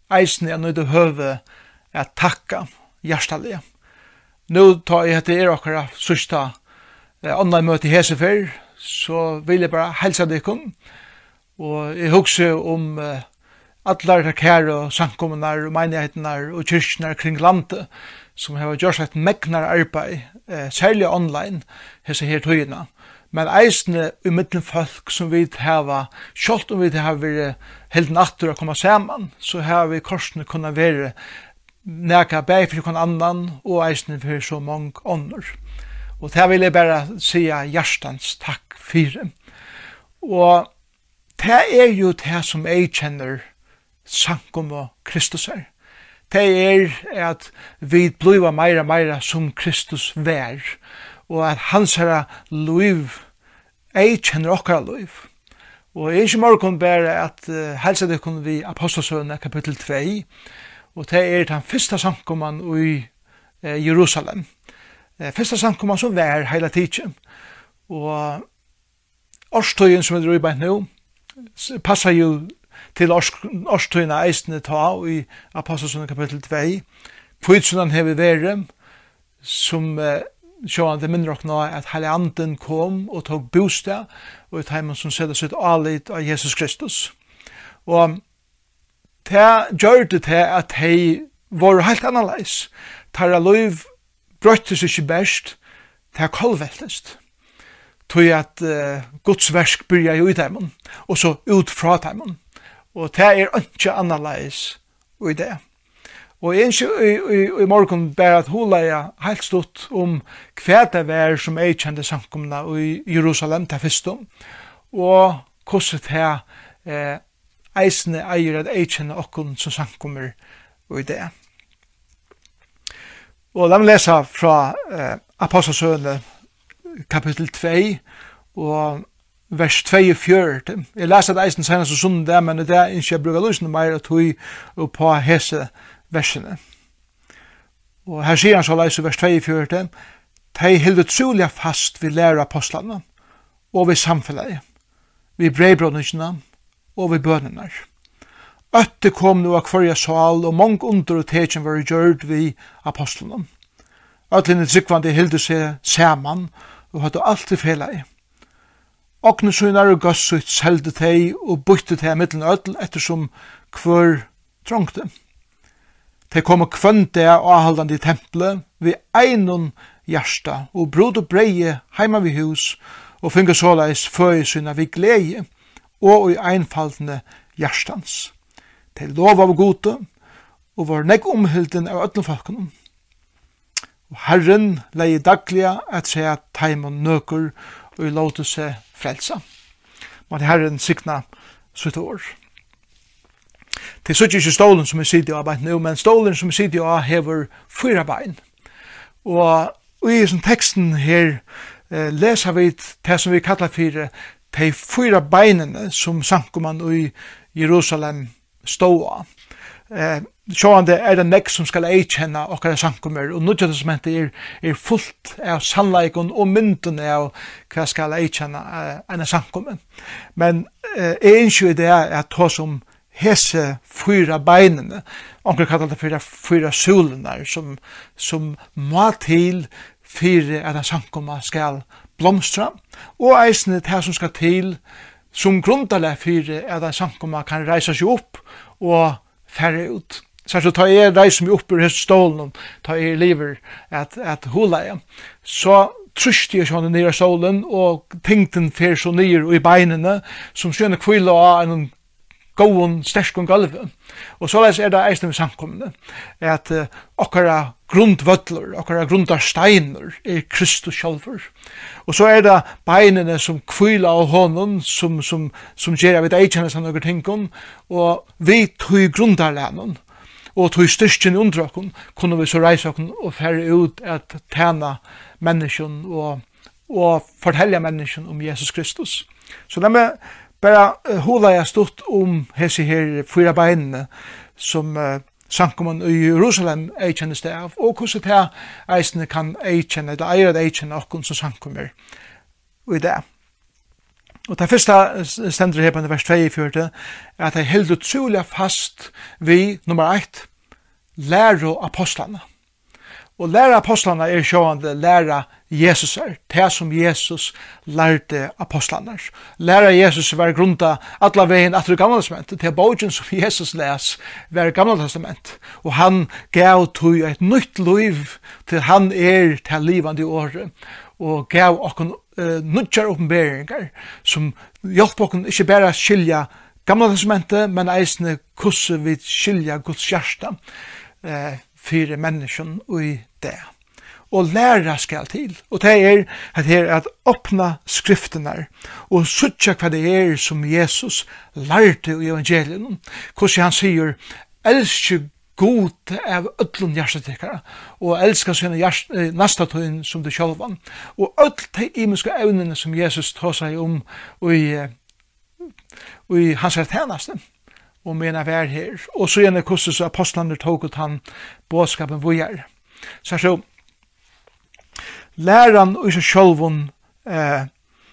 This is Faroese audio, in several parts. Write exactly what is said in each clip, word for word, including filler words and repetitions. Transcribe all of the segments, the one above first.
eisen er nøyde høve at takka hjertalige. Nå tar jeg etter er okkara sørsta eh, online møte i Hesefer, så vil jeg bare helsa dykkum, og jeg husker om eh, allar de kære og samkommunar og menighetenar og kyrkjenar kring landet som har gjort et megnar arbeid, eh, særlig online, hese her tøyina. Men eisne i middelen folk som vi hava, sjalt om vi har vært helt natter å komme saman, så har vi korsene kunnet være neka bæg for kon annan og eisne for så mange ånder. Og det vil jeg bare sige hjertans takk for. Og det er jo det som jeg kjenner sankum og Kristus er. Det er at vi blir meira meira som Kristus vær, og at hans herra liv, jeg kjenner okkara liv. Og jeg ikke morgen bare at uh, helsa det kunne vi Apostelsøvne kapittel to, og det er den første sankumman i uh, Jerusalem. Uh, første sankumman som vær heila tidsen. Og årstøyen som vi drar i beint nå, passer jo til årstøyene eisene ta i Apostelsøvne kapittel to. Kvitsunan hever vært, som uh, sjåan det minner okna at Heilig Anden kom og tog bostad og et heimann som sedde sitt alit av Jesus Kristus. Og det gjør det til at de var helt annerledes. Tarra liv brøttes ikke best, det er kolveltest. Tog at uh, Guds versk byrja jo i heimann, og så ut fra heimann. Og det er ikke annerledes i det. Og jeg ønsker i, i, i morgen bare at hun leier helt stort om hva det var som jeg kjente samkomna i Jerusalem til første, og hvordan det eh, eisene eier at jeg kjenner okken som samkommer i det. Og la meg lese fra eh, Apostelsøvne kapittel to og vers tjuefjørt. Jeg leser det eisen senest og sånn det, men det er ikke jeg bruker løsene mer at hun er på hese versene. Og her sier han så leis i vers tjuefjørt, «Tei hilde trolig fast vi lærer apostlene, og vi samfunnet, vi brevbrødningene, og vi bønene. Øtte kom nu av kvarja sal, og mange under og tegjen var gjørt vi apostlene. Øtlinne tryggvande hilde seg saman, og hadde alltid felet. Okne søgnar og gassut selde tei, og bytte tei mittelen øtl, ettersom kvar trångte. De kom kvønte og avholdande i tempelet ved einon hjärsta og brod og breie heima vid hus og finge såleis føye syna vid glede og i einfaldende hjärstans. De lov av gode og var negg omhylden av ödlen folkene. Og Herren leie dagliga at se at taimon nøkur og i låte seg frelsa. Måtte Herren sikna sitt år. Det er ikke stolen som vi sitter av nå, men stolen som vi sitter av hever fyra bein. Og i sånn teksten her eh, leser vi det som vi kallar for de fyra beinene som sankumann i Jerusalem stod av. Eh, Sjående er det nekk som skal eikjenne okkara sankummer, og nødja testamentet er, er fullt av sannleikon og mynden av hva skal eikjenne eh, en sankummer. Men eh, jeg ønsker det at ta som hese fyra beinene, onkel kallar det fyra, fyra solene, som, som må til fyra at en sankumma skal blomstra, og eisene det som skal til som grundale fyra at en sankumma kan reisa seg opp og færre ut. Så så tar jeg reiser meg opp ur hese stolen, tar jeg liver at, at hula, så trøste jeg sånn nere stolen, og tingten fyr så nere i beinene, som skjønner kvile av en gåen sterskon gulvet. Og så er det eisne med samkomne, at uh, okkara grundvødler, okkara grundarsteiner er Kristus sjálfur. Og så er det beinene som kvila av honom, som, som, som gjer av et eikjenne som noen tingene, og vi tog grundarlænen, og tog styrkjen under okken, kunne vi så reise okken og færre ut at tjene mennesken og, og fortelle mennesken om Jesus Kristus. Så la meg bara uh, hula jeg stort om hese her fyra beinene som uh, sankumann i Jerusalem eikjennes det av, og hvordan det eisene kan eikjenne, eller eier det eikjenne okkon som sankummer i det. Og det første stender her på vers tjuefire, er at jeg held utrolig fast vi, nummer ett, lære apostlene. Og lære apostlene er sjående lære Jesus er, det som Jesus lærte apostlene. Lære Jesus var grunta alla veien at det gamle testamentet, til bogen som Jesus les var gamle testament. Og han gav tog et nytt liv til han er til livande året, og gav okken uh, nødjar oppenberinger som hjelp okken ikke bare skilja gamle testamentet, men eisne kusse vi skilja Guds hjärsta uh, for mennesken i det. Og læra skal til. Og det er at her at åpna skriftene og suttja hva det er som Jesus lærte i evangelien. Hvordan han sier, elsker god av öllum hjertetekkere, og elsker sine nastatøyen som det sjølvan. Og öll de imenske evnene som Jesus tar seg om i, i hans tjeneste, og mener vær her. Og så gjerne hvordan apostlene tok ut han bådskapen vujer. Så så, læran og seg sjølvan eh,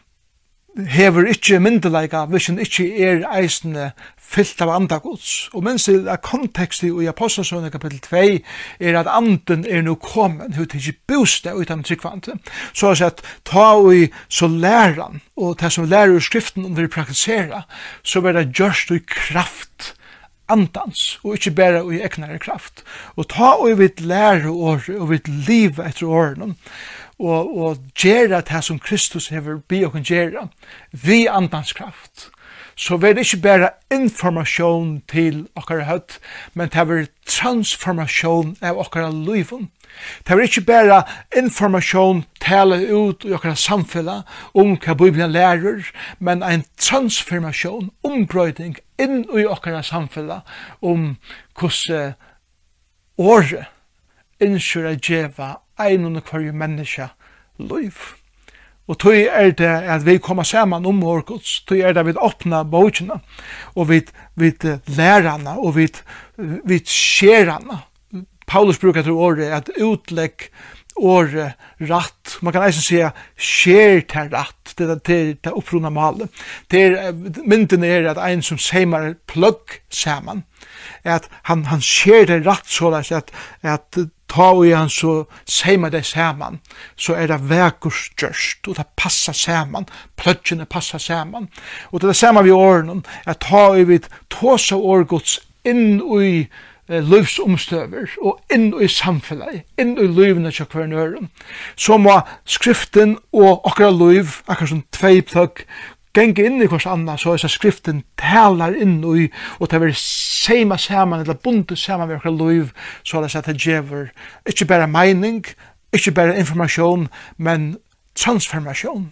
hever ikkje myndelaga hvis han ikkje er eisende fyllt av andagods. Og mens det er kontekst i Apostelsønne kapittel to er at anden er nu kommet, hun ikke bostad utan tryggvante. Så er det at ta og så læran, og det som lærer skriften om vi praktisera, så blir det gjørst i kraft andans, og ikke bare i eknare kraft. Og ta og vi lærer året, og vi liv etter årene, og, og gjøre det som Kristus hever bi og kan gjøre, vi andans kraft. Så det er ikke bare informasjon til okkara høtt, men det er transformasjon av okkara liven. Det er ikke bare informasjon tale ut i okkara samfunnet om hva Bibelen lærer, men en transformasjon, ombrøyding inn i okkara samfunnet om hvordan året innskjør å gjøre en og hver menneske liv. Og tog er det at vi kommer sammen om vår Guds, tog er det at vi åpner bøkene, og vi, vi lærerne, og vi, vi skjerene. Paulus brukar til året at utlegg året ratt. Man kan eisen si skjer til ratt, det er til, til opprunna malet. Det er, mynden er at en som seimar plugg saman, at han, han skjer det ratt så at, at ta og han så seimar det saman, så er det vekurs gjørst, og det passar saman, pluggjene passar saman. Og det er det saman vi årene, at ta og vi tåsa årgods inn i livsomstøver og inn i samfunnet, inn i livene til hver nøren. Så må skriften og akkurat liv, akkurat som tvei pløgg, genge inn i hvers annet, så er skriften taler inn i, og det vil seima saman, eller bundet saman med akkurat liv, så er det at det gjever ikke bare mening, ikke bare informasjon, men transformasjon,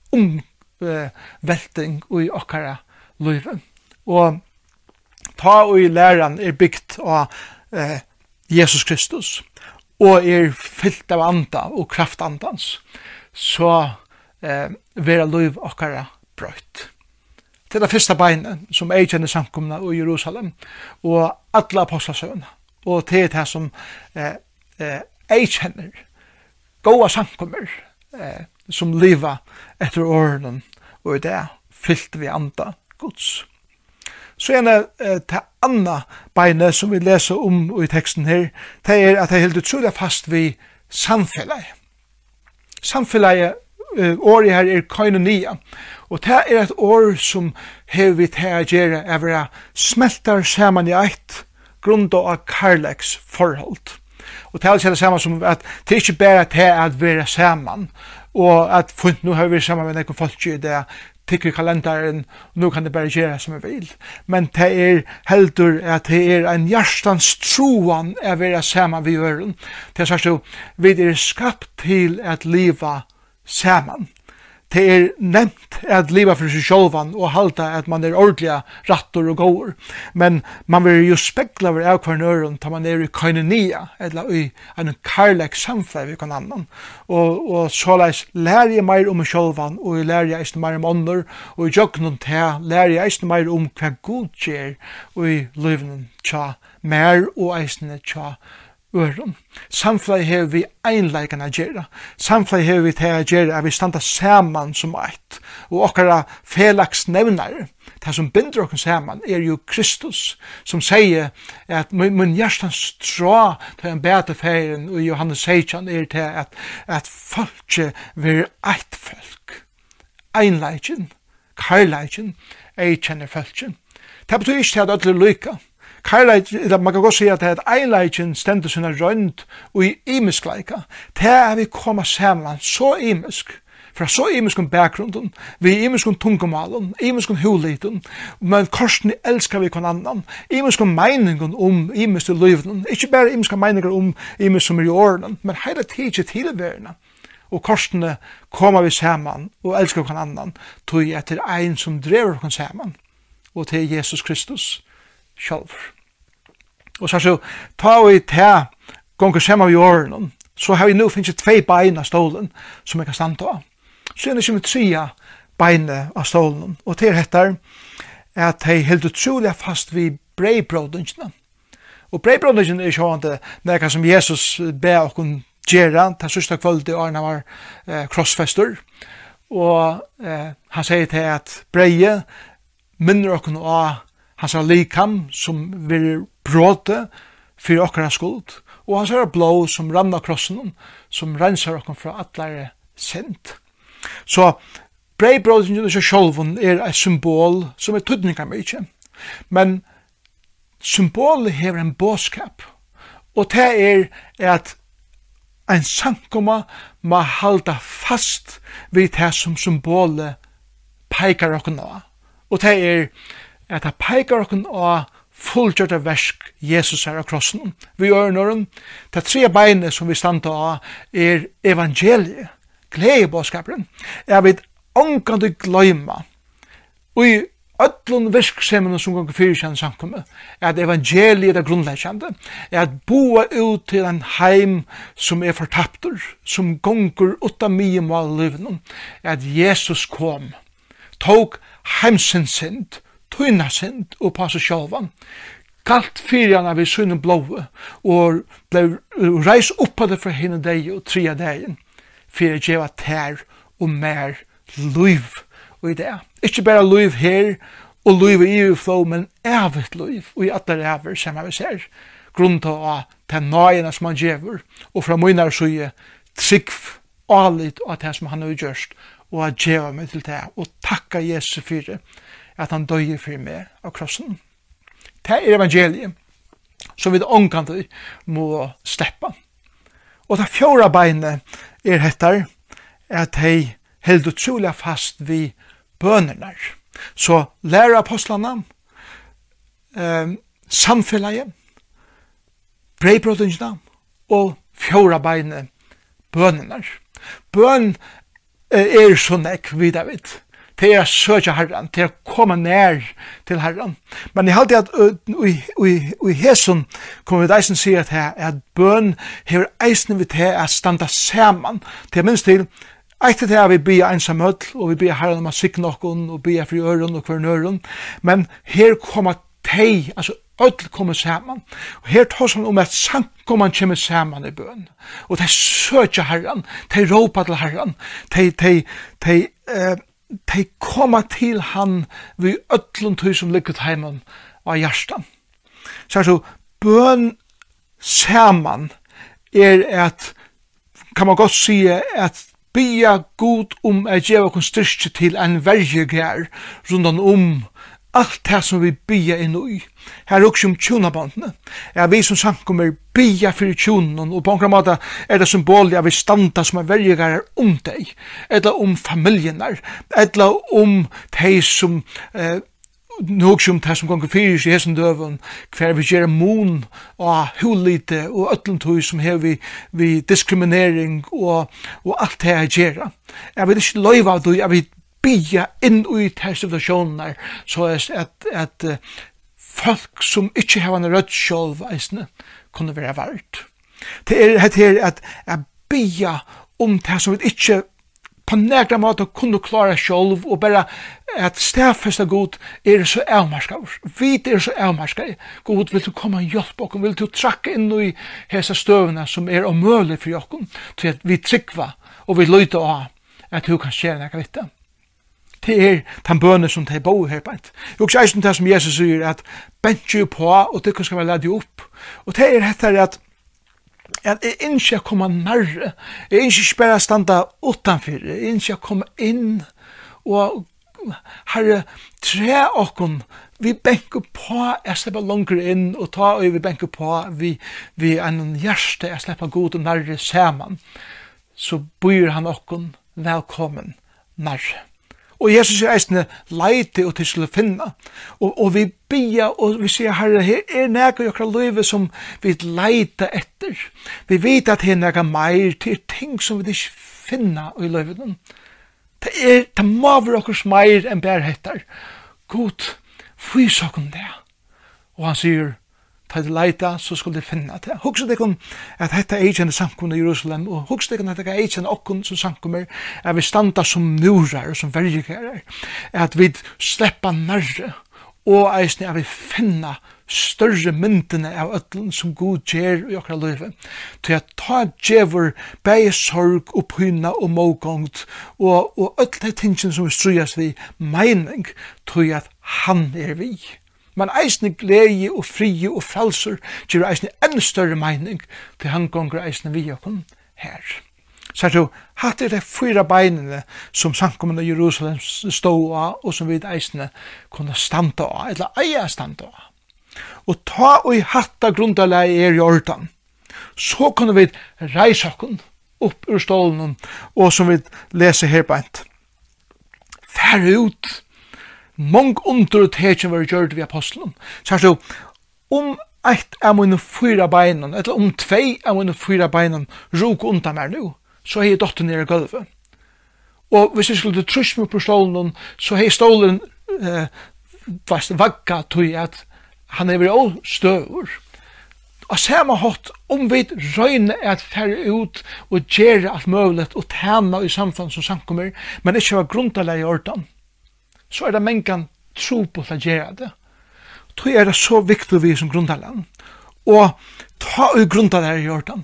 omvelting i akkurat livet. Og ta og i læran er byggt av eh, Jesus Kristus, og er fyllt av anda og kraftandans, så eh, vera liv okkara brøyt. Det er det første beinet som er kjenner samkomna i Jerusalem, og alle apostlasøvna, og det er det som eh, eh, er kjenner gode samkommer eh, som liva etter årene, og det er fyllt vi anda Guds. Så er det eh, det andre beinet som vi leser om i teksten her, det er at jeg helt utrolig fast ved samfellet. Samfellet, eh, året her er koinonia, og det er et år som har vi til å gjøre av å smelter sammen i eit grunn av karleks forhold. Og det er det samme som at det er ikke bare til å være sammen, og at funnet nå har vi sammen med noen folk i det, tykker kalenderen, og nå kan det bare gjøre som jeg vil. Men det er heldur at det er en hjertans troan å være sammen ved øren. Det er sagt jo, vi er skapt til at liva sammen. Det er nevnt at liva for seg sjølvan og halda at man er ordentlige rattor og gåer. Men man vil jo spekla over av hver øren til man er i koinonia, eller i en karlek samfunn vi kan annan. Og, og såleis lærer jeg mer om sjølvan, og jeg lærer jeg eisne mer om ånder, og i jøgnen til lærer jeg eisne mer om hva god gjør, og i livnen tja mer og eisne tja øren. Samfunnet har vi einleikan a gjerra. Samfunnet har vi til a gjerra at vi standa saman som eit. Og okkara felags nevnare, det som binder okken saman, er jo Kristus, som sier at mun hjertans strå til en bete feiren og Johannes seksten er til at, at folket vil eit folk. Einleikin, karleikin, ei kjenner folket. Det betyr ikke at alle lykke. Karleikin, man kan godt si at det er at einleikin stendur sinna rønt og i imiskleika. Det er vi koma saman så imisk, fra så imiskun bakgrunden, vi imiskun tungumalen, imiskun huliten, men korsni elskar vi kon annan, imiskun meiningun om imisk livnen, ikkje bare imiskun meiningar om imisk som er i åren, men heila tidsi tilverna. Og korsene koma vi saman og elskar kon annan, tog etter ein som drever kon saman, og til Jesus Kristus sjálfur. Og så så ta vi til gonger saman vi åren, så har vi nu finnst tvei bein av stolen som jeg kan standa av. Så er det som tria beinet av stolen, og til hettar er at de helt utrolig fast vi breibrådungene. Og breibrådungene er sjående nekka som Jesus ber okkur gjerra til sørsta kvöldi og han var eh, krossfester. Og eh, han sier til at breie minner okkur av hans likam som vil bråte for okkara skuld. Og hans er blå som rann av krossen som rensar okkur fra atlare sint. Så breibrådingen i seg sjálfun er et symbol som er tydningar mykje. Men symbolet hever en båskap. Og det er at ein sankoma må halda fast vid det som symbolet peikar okkur av. Og det er at det peikar okkur av fullgjørta versk Jesus er av krossen. Vi gjør noen, det tre beinet som vi standa av er evangeliet. Gledebåskaperen er vi ångande gløyma og i öllun virksemene som gonger fyrkjende samkommet er at evangeliet er grunnleggjande er at boa ut til en heim som er fortaptur som gonger utta mye mal livnum er at Jesus kom tog heimsins synd tøyna synd og på seg sjálvan kalt fyrjana vi sunne blåe og blei reis oppa det fra henne deg og tria dagen for å gjøre tær og mer liv og i det. Ikke bare liv her og liv i overflow, men evigt liv og i alle rever som vi ser. Grunn til å ta nøyene som han gjør og fra munner søye trygg alit og det som han har gjort og at gjøre meg til det og takka Jesus for at han døye for meg av krossen. Det er evangeliet som vi ångkant må slippe. Og det fjorda beinet er hettar at de held utrolig fast vid bønerna. Så lærer apostlene, eh, samfellet, breibrådungene og fjorda beinet bønerna. Bøn eh, er så nekk vid David. Det er å søke Herren, til å komme nær til Herren. Men jeg halte at i Hesun kommer vi deisen si at, at bøn hever eisen vi til å standa saman. Til minst til, etter det er vi blir ensamøll, og vi blir Herren om å sikre noen, og blir fri øren og hver nøren. Men her kommer tei, altså öll kommer saman. Og her tar han om at sankoman kommer saman i bøn. Og de søker Herren, de råper til Herren, de, de, de, uh, de kommer til han ved öllun tøy som ligger til heimen av hjertan. Så altså, bøn saman er at, kan man godt si, at bia god om at gjeva okkur styrke til en verjegær rundan om alt det som vi bia inn i. Her er også om tjonabandene. Ja, vi som sankommer bia fyrir tjonen, og på en måte er det symbolet at vi standa som er verjegær om deg, eller om familien der, eller om de som eh, nog som det som gonger fyrir i hesen døven, hver vi gjør mon og hulite og ötlentøy som har vi, vi diskriminering og, og alt det jeg gjør. Jeg vil ikke løyva av det, jeg vil bia inn i de situasjoner så at, at, at uh, folk som ikke har en rødt sjølv eisne kunne være vært. Det er det her at jeg bia om det som vi ikke på nekra måte kunne klara sjálv og bara at stedfesta god er så avmarskaver. Vi er så avmarskaver. God, vil du komme og hjelpe oss? Vil du trakke inn i hese støvene som er omøylig for oss? Til at vi tryggva og vi løyter av at du kan skjere nekka vitt. Det er den bønne som de bor her på et. Jeg også eisen det som Jesus sier at bensje på og det skal være lade opp. Og det er dette at at jeg ikke kommer nærre. Jeg ikke bare standa utanfor. Jeg ikke komme inn og herre, tre okkon, vi benker på, jeg slipper langer inn, og ta og vi benker på, vi, vi er en hjerte, jeg slipper god og nærre saman, så byr han okkon velkommen nærre. Og Jesus er eisne leite og til å finne. Og, og vi bia, og vi sier, herre, her er nega i okra løyve som vi leite etter. Vi vet at her er nega meir til ting som vi ikke finna i løyven. Det er, det må være okkurs meir enn bærheter. God, fys okkom det. Og han sier, ta det leita, så skulle de finne det. Hugsa det kom at dette er eikjende samkomne i Jerusalem, og hugsa det kom at dette er eikjende okkon som samkommer, at vi standa som murar og som vergerar, at vi sleppa nærre, og eisne at vi finna større myndene av ødlen som God gjer i okra løyve, til at ta djevor beie sorg og pyna og mågångt, og, og ødle tingene som vi strujas vi meining, til at han er vi. Men eisne glede og frie og frelser gjør eisne enn større mening til han gonger eisne vi okkom her. Så er det hatt er det fyra beinene som samkomne i Jerusalem stod av og som vi eisne kunne standa av, eller eia standa av. Og ta og i hatta grundalei er i ordan, så kunne vi reise okkom opp ur stålen og som vi leser her beint. Fær ut Mong under og tegjen var gjørt vi apostelen. Så er det om eit av mine fyra beinan, eller om tvei av mine fyra beinan rok undan meg nu, så har jeg dotter nere i gulvet. Og hvis jeg skulle trus meg på stolen, så har jeg stolen eh, vagga til at han er vært støver. Og samme hatt, om vi røyne at færre ut og gjøre alt mulig og tjene i samfunnet som samkommer, men ikke var grunnleie i ordan, så er det mengan tro på å gjøre det. Så er det så viktig vi som grunntalan. Og ta ut grunntalan i Jordan.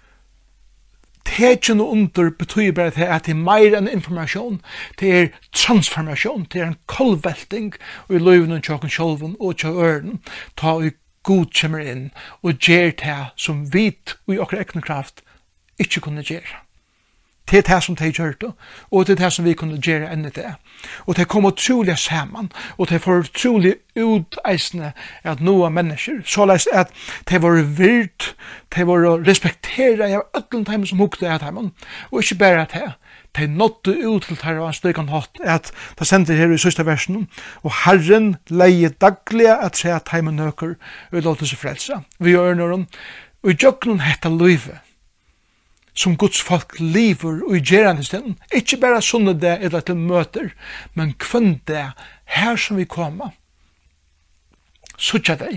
Tegjen og under betyr bare til at det er mer enn informasjon, det er transformasjon, det er en kolvelting i løyven og tjokken sjolven og tjokken ta ut god kommer inn og gjør det som vit og i okra ekne kraft ikke kunne gjøre. Det er det som de gjør det, og det er det som vi kunne gjøre enn det. Og det kommer utrolig sammen, og det får utrolig uteisende at noen mennesker, så leis at det var virt, det var respekteret av ødelen dem som hukte av dem, og ikke bare at det, de nådde ut til det var slik han hatt, at det sender her i siste versen, og Herren leie daglig at se at heimen nøker, og låter seg frelse. Vi gjør noen, og i jøkken hette løyve, som Guds folk lever og gjerne i stedet. Ikke bare sånne det eller til møter, men kvann det her som vi kommer. Suttja deg.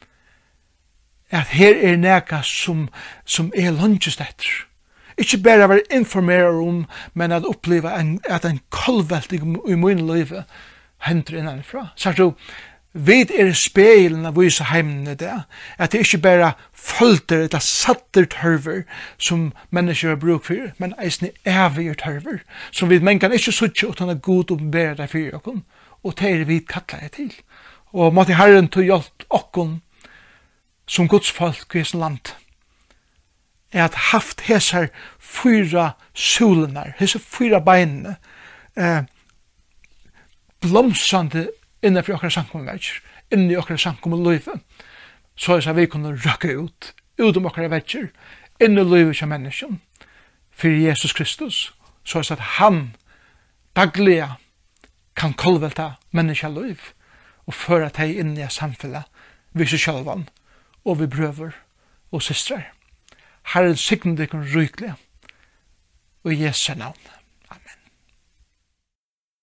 At her er neka som, som er lunches etter. Ikke bare være informere om, men at oppleve en, at en kolvelting i min liv henter innanfra. Så er det vi er speilen av vise heimene det, at det ikke bare følter eller satter tørver som mennesker har bruk for, men eisne evige tørver, som vi men kan ikke suttje utan at god oppenbære deg for okken, og det er vi kattler til. Og måtte Herren til hjelp okken som Guds folk i sin land, er at haft hesar fyra solenar, hesar fyra beinene, eh, blomsande innenfor okra samkommervekker, inni okra samkommerløyve, så er det vi kunne røkke ut, ut om okra vekker, inni løyve som mennesken, for Jesus Kristus, så er det at han dagliga kan kolvelta menneskeløyv, og føre deg inn i samfunnet, vi seg sjølvan, og vi brøver og systrar. Herren signe deg ryklig, og i Jesu navn.